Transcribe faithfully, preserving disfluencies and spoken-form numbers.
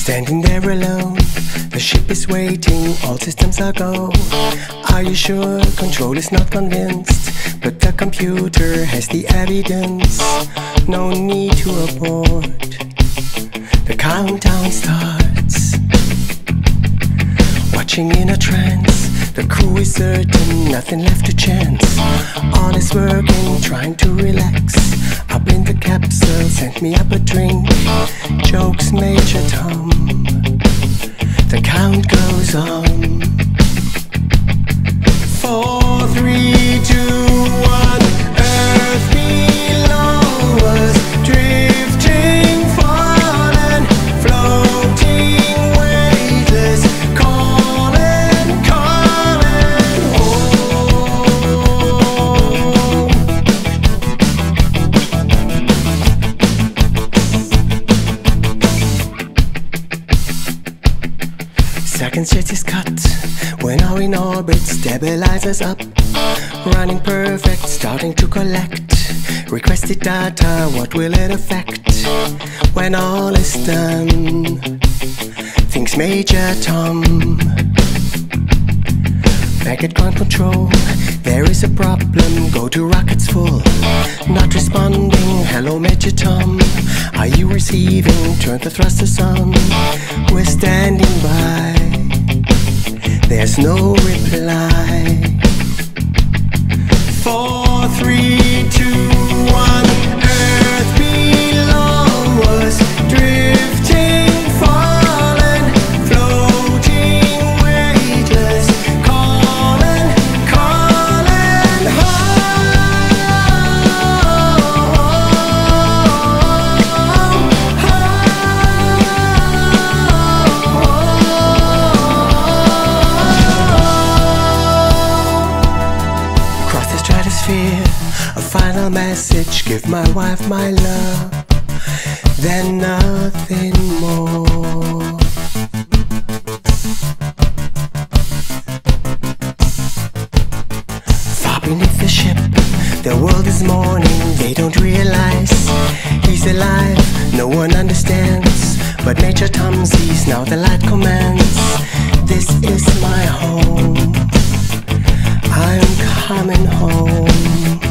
Standing there alone, the ship is waiting, all systems are go. Are you sure? Control is not convinced, but the computer has the evidence. No need to abort. The countdown starts. Watching in a trance, the crew is certain, nothing left to chance. All is working, trying to relax. Up in the capsule, send me up a drink. Jokes Major Tom. The count goes on. Four, three, two, one. Earth below us, drifting, falling, floating, weightless, calling, calling home. Second shit is cut. When are we in orbit, stabilizers up. Running perfect, starting to collect requested data, what will it affect? When all is done, thinks Major Tom. Back at ground control, there is a problem, go to rockets full. Not responding, hello Major Tom. Are you receiving? Turn the thrusters on. We're standing by. There's no reply. Four, three, two, one. Earth below us, drifting, falling, floating, weightless, calling, calling home, across the stratosphere, a final message, give my wife my love, then nothing more. Far beneath the ship, the world is mourning, they don't realize he's alive, no one understands, but Major Tom sees, now the light commands. This is my home, I'm coming home.